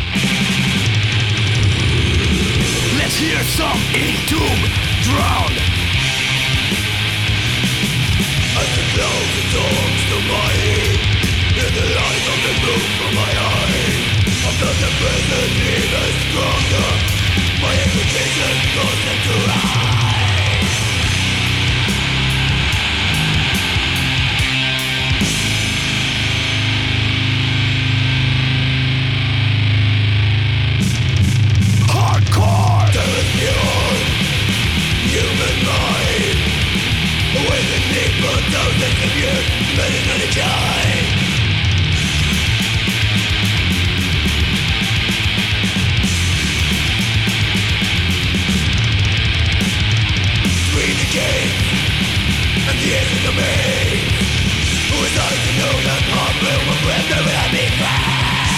Let's hear some entomb drown. As the clouds and dogs to my head, in the light of the moon from my eye, I felt the present even stronger. My expectation goes into high. Hardcore! Terrified human mind, awakened me for thousands of years, many not a time. Between the gates and the edge of the maze, who is I to know that harm will breath never let me free?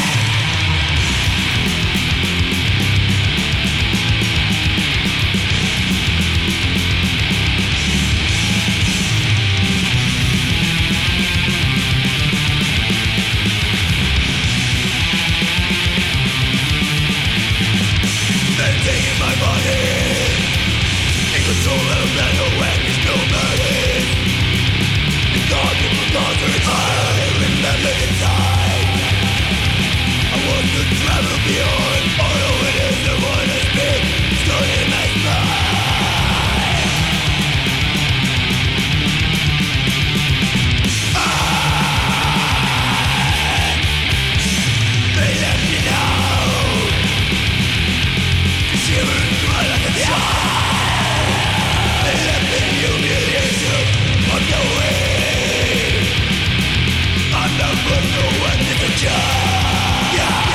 In my body, in control of a man who is no man. The God in the daughter, I remember inside. I want to travel beyond all it is the one has been stored in my spine. They left me now. Shiver and cry like a child. They left the humiliation on the way. I'm not for no one in the job. Yeah.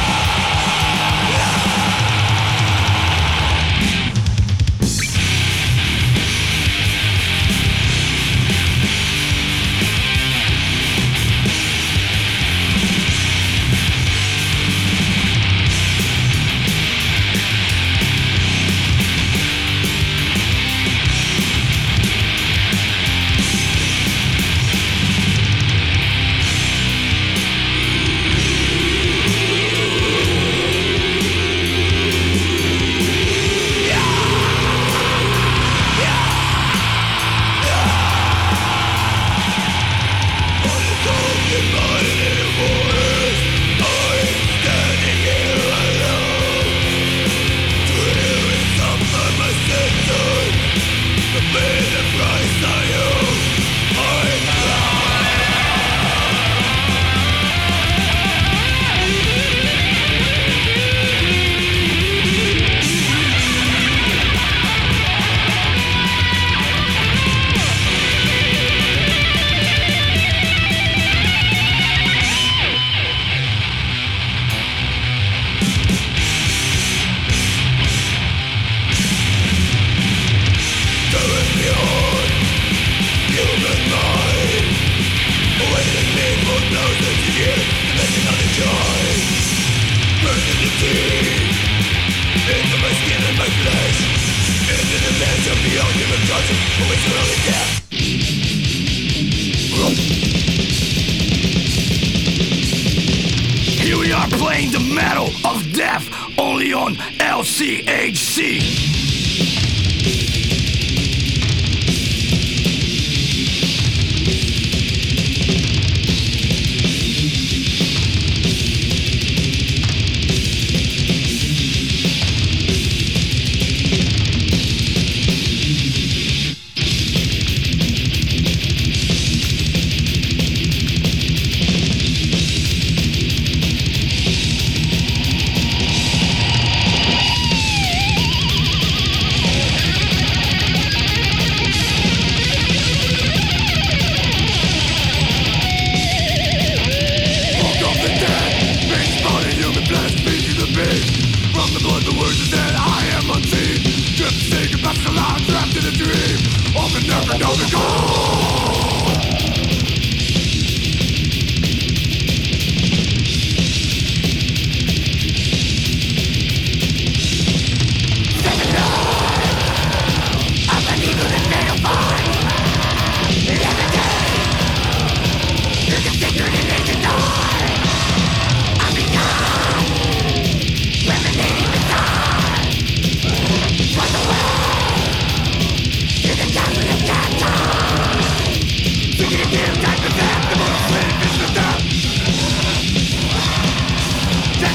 Here we are playing the metal of death only on LCHC.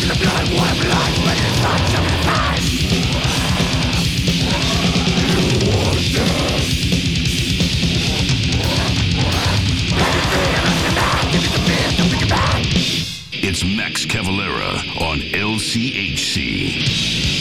It's Max Cavalera on LCHC.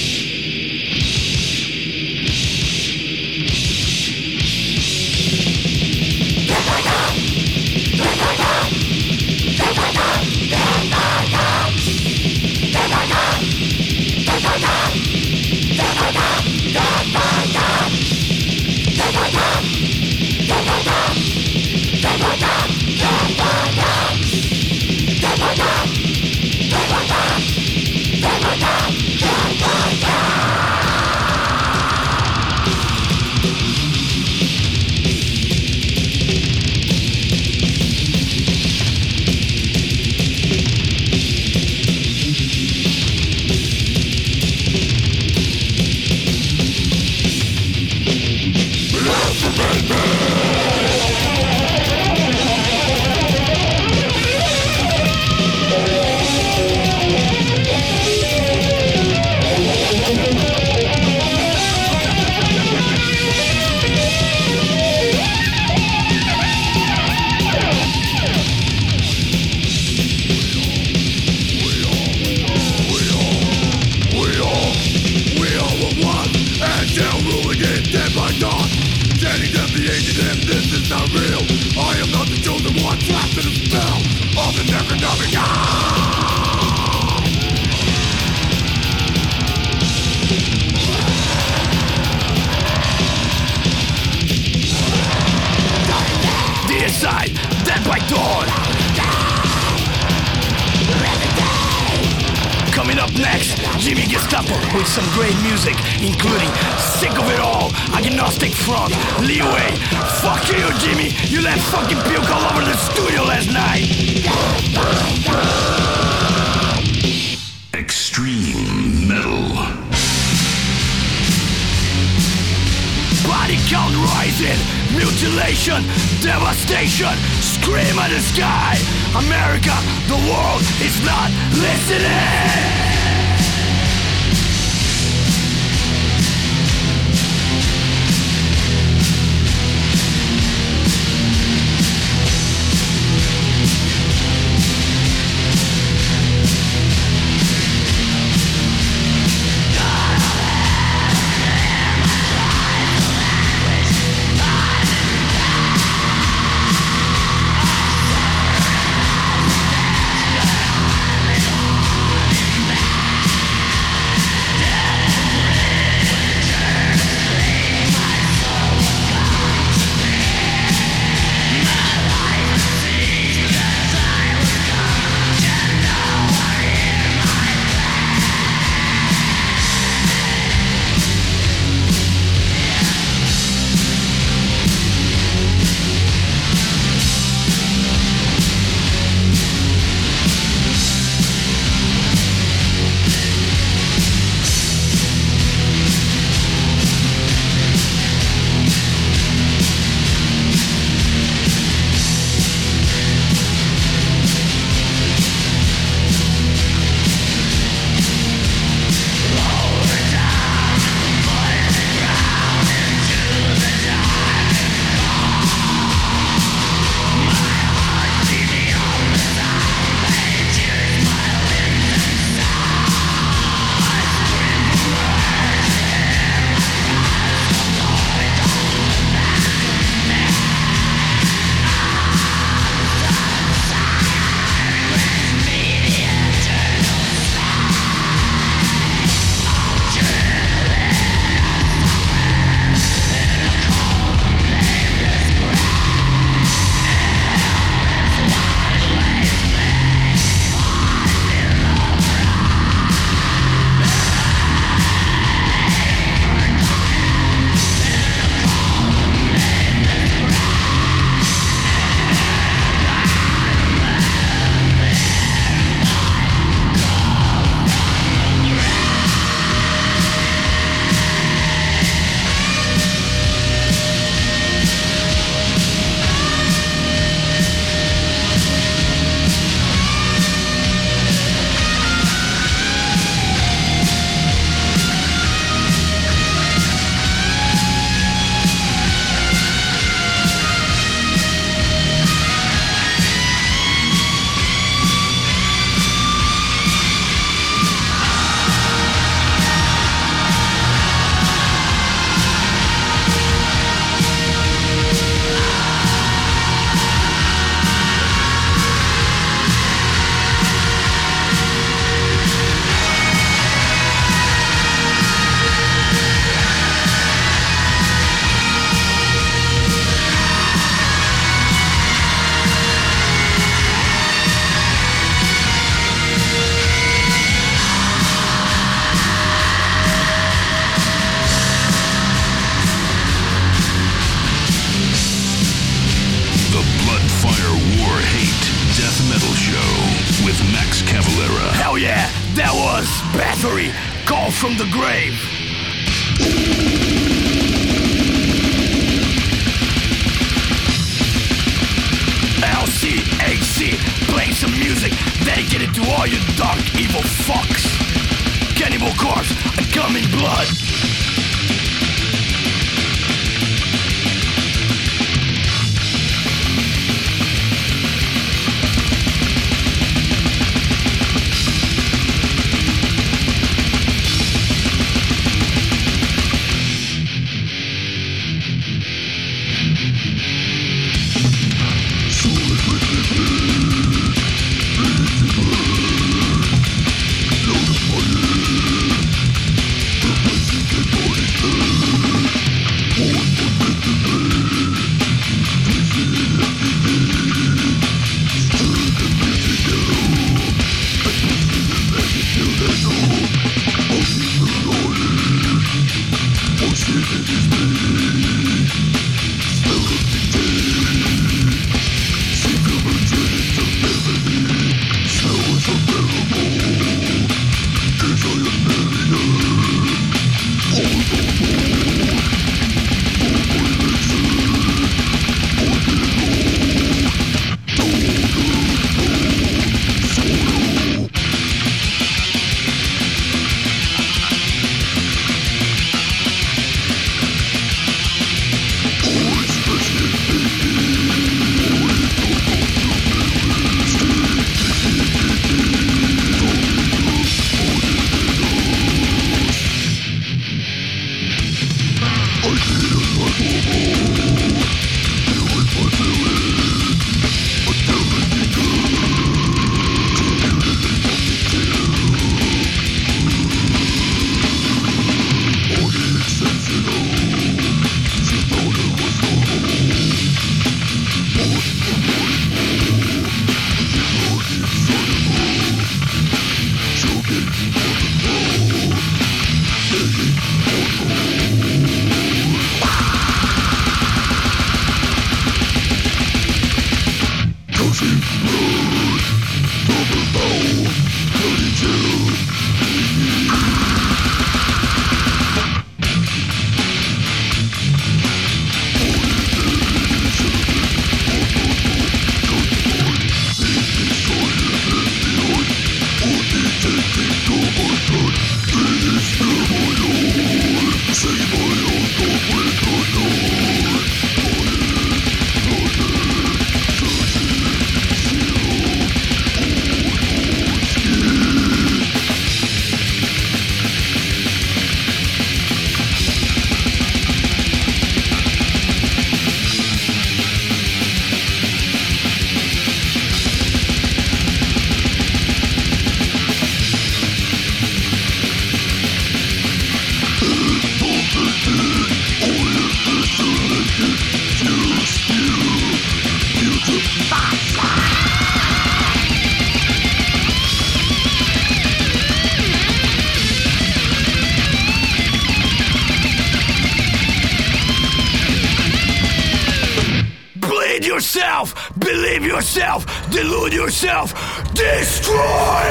Dead by Dawn. Coming up next, Jimmy Gestapo with some great music, including Sick of It All, Agnostic Front, Leeway. Fuck you, Jimmy. You let fucking puke all over the studio last night. Extreme metal. Body count rising, mutilation, devastation, scream at the sky. America, the world is not listening. Buzz Battery, Call from the Grave. LCHC, playing some music dedicated to all you dark, evil fucks. Cannibal Corpse, I come in blood. Believe yourself, delude yourself, destroy!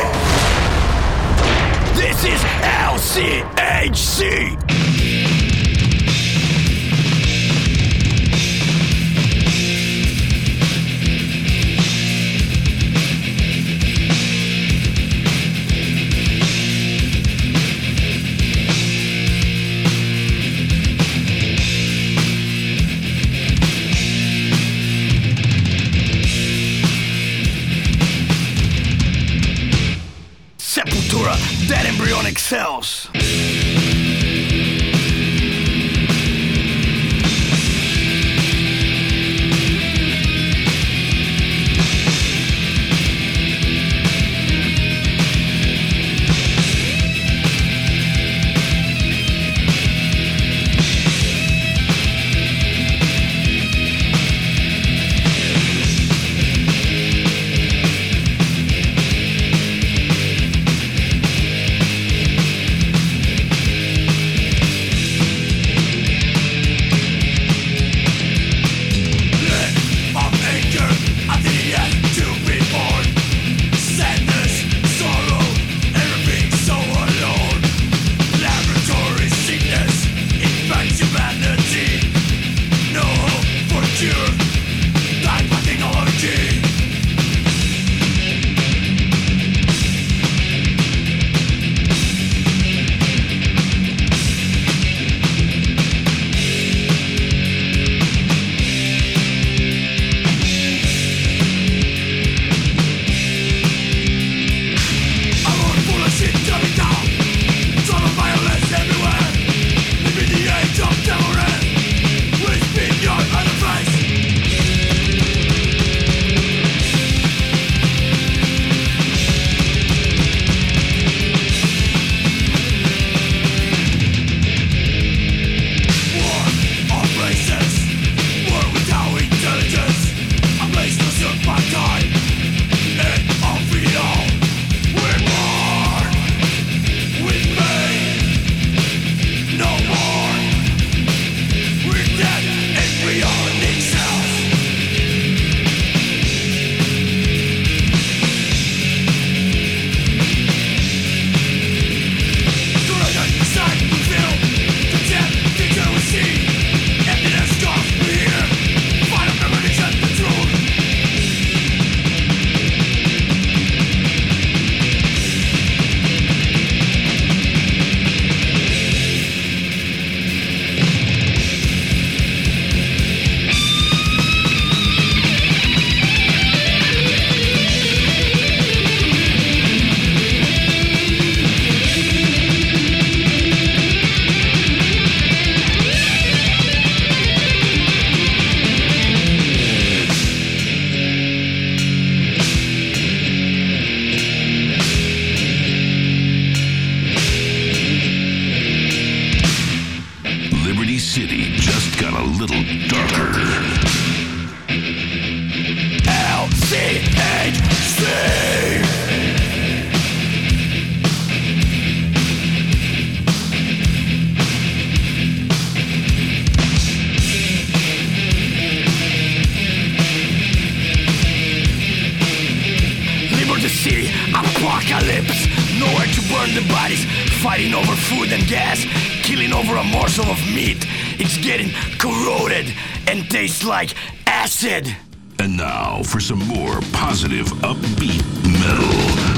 This is LCHC! Dead embryonic cells. little darker. LCHC! Liberty City, apocalypse. Nowhere to burn the bodies, fighting over food and gas, killing over a morsel of meat. It's getting corroded and tastes like acid. And now for some more positive, upbeat metal.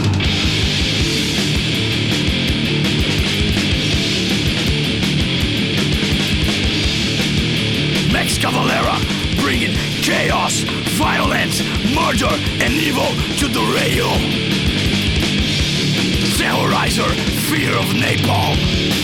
Max Cavalera, bringing chaos, violence, murder, and evil to the radio. Terrorizer, fear of napalm.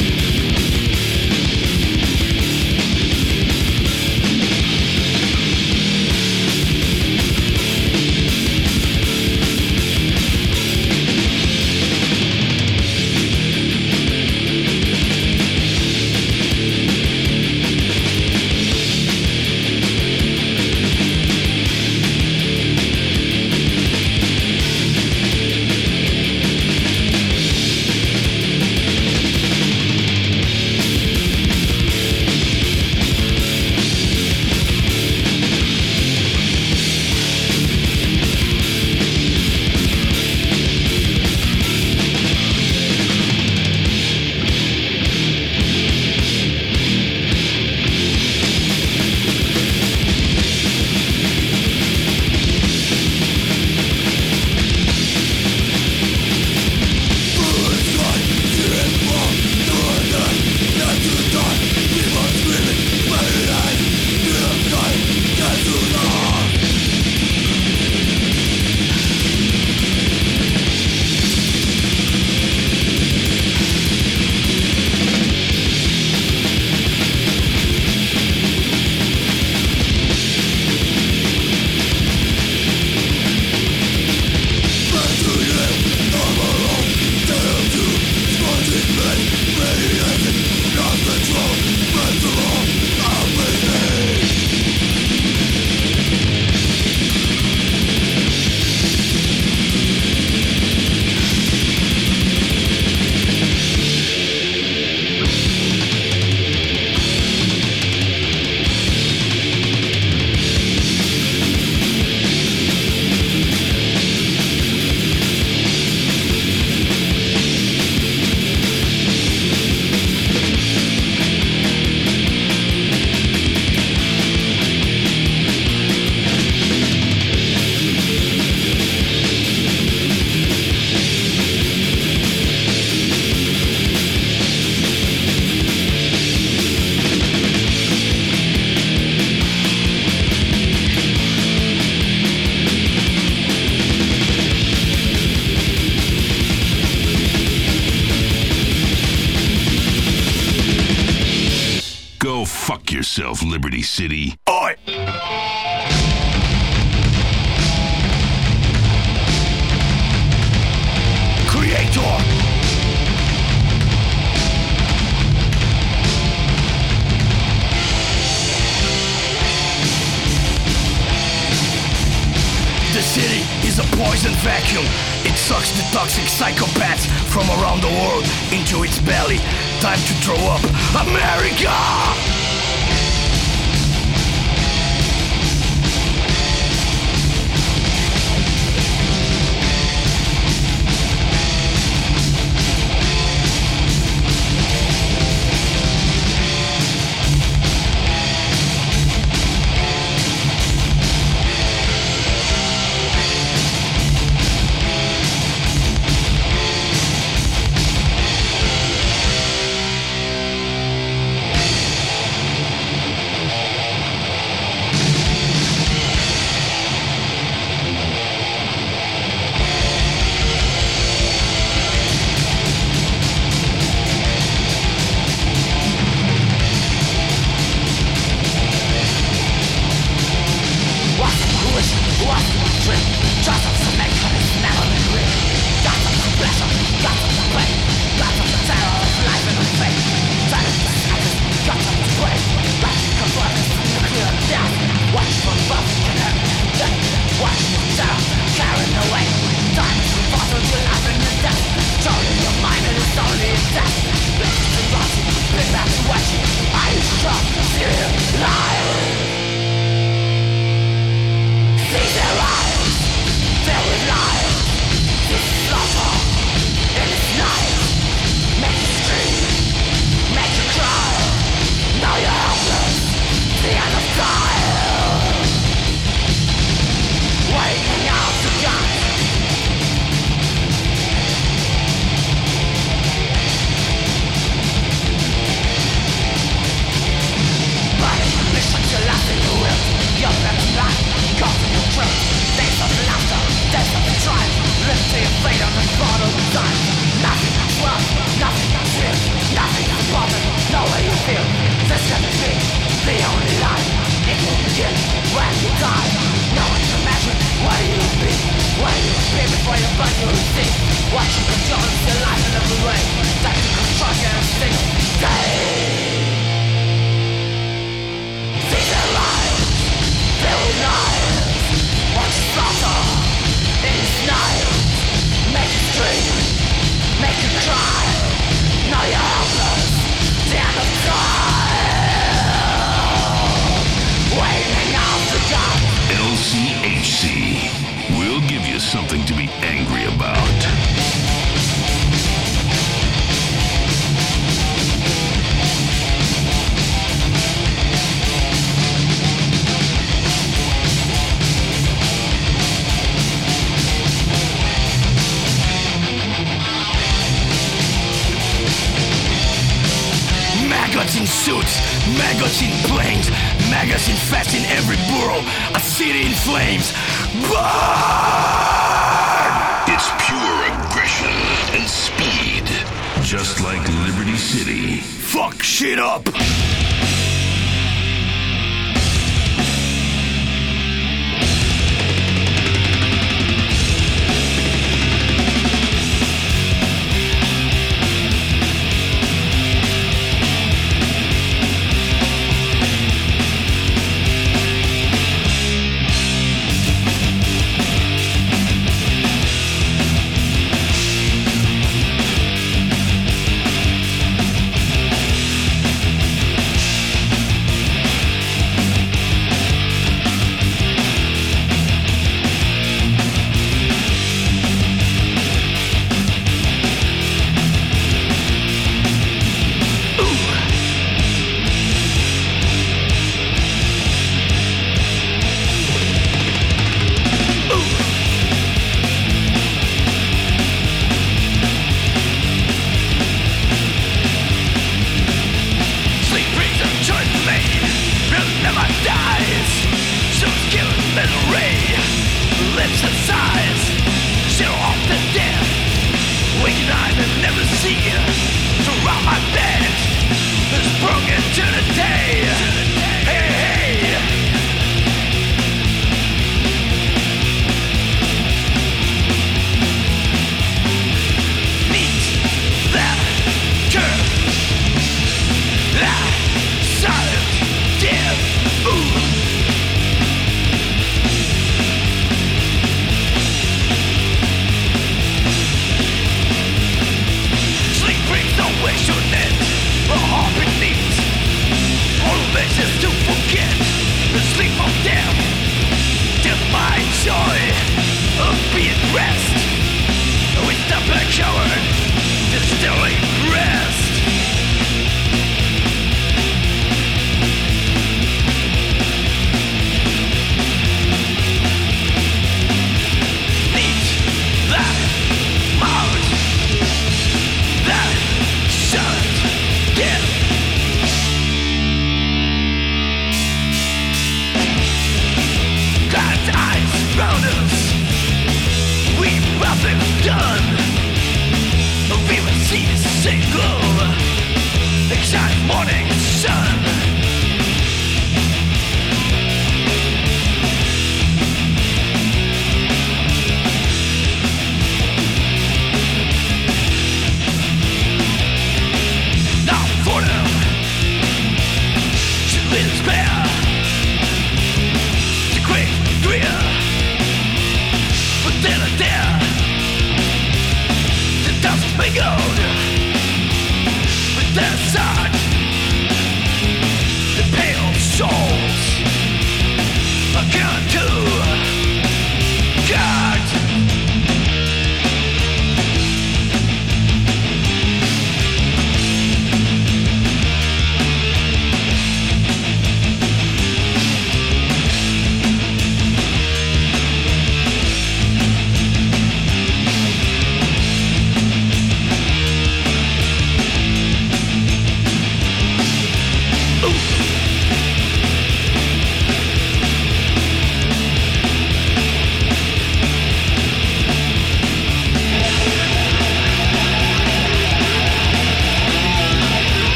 Fuck yourself, Liberty City. Oi! Creator! The city is a poison vacuum. It sucks the toxic psychopaths from around the world into its belly. Time to throw up America! the only life. It will begin when you die. No one can imagine what you be. What you be before you burn your teeth. What you control is your life in every way. That you control your thing. See the light, feel the night. Watch you slaughter in this night. Make you scream, make you cry. Now you're helpless, the end of time. Waiting out to die. LCHC will give you something to be angry about. Maggots in suits, maggots in planes, maggots infesting every borough, a city in flames. Burn! It's pure aggression and speed, just like Liberty City. Fuck shit up!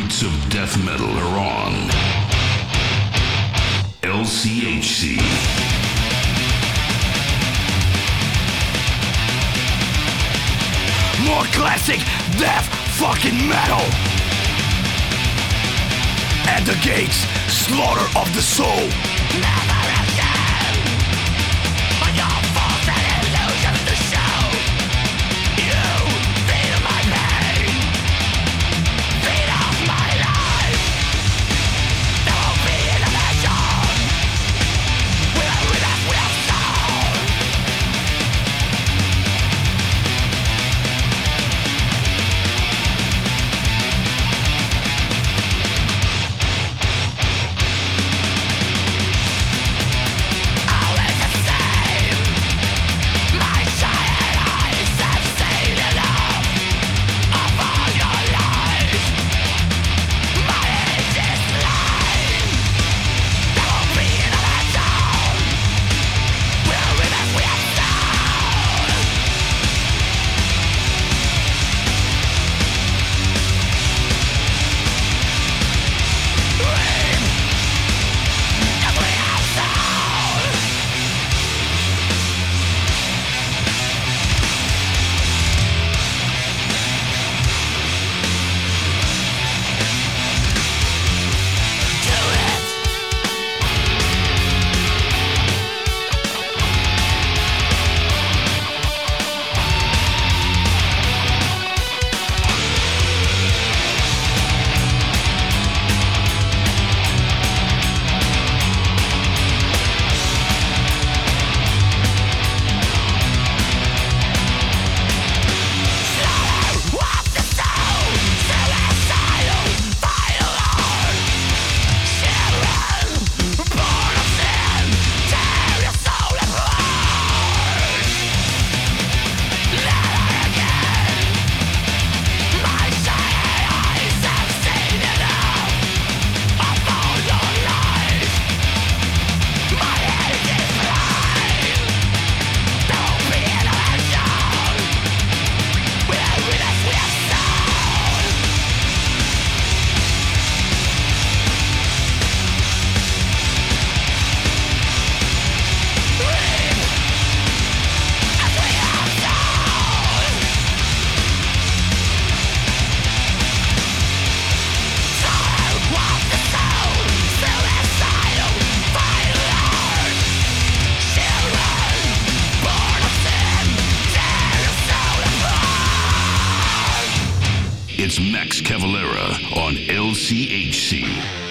roots of death metal are on LCHC. More classic death fucking metal. At the gates, slaughter of the soul. Never again. On your false and illusion to show. You feed on my pain. Feed off my life. There won't be innovation. Without rhythm, without soul. It's Max Cavalera on LCHC.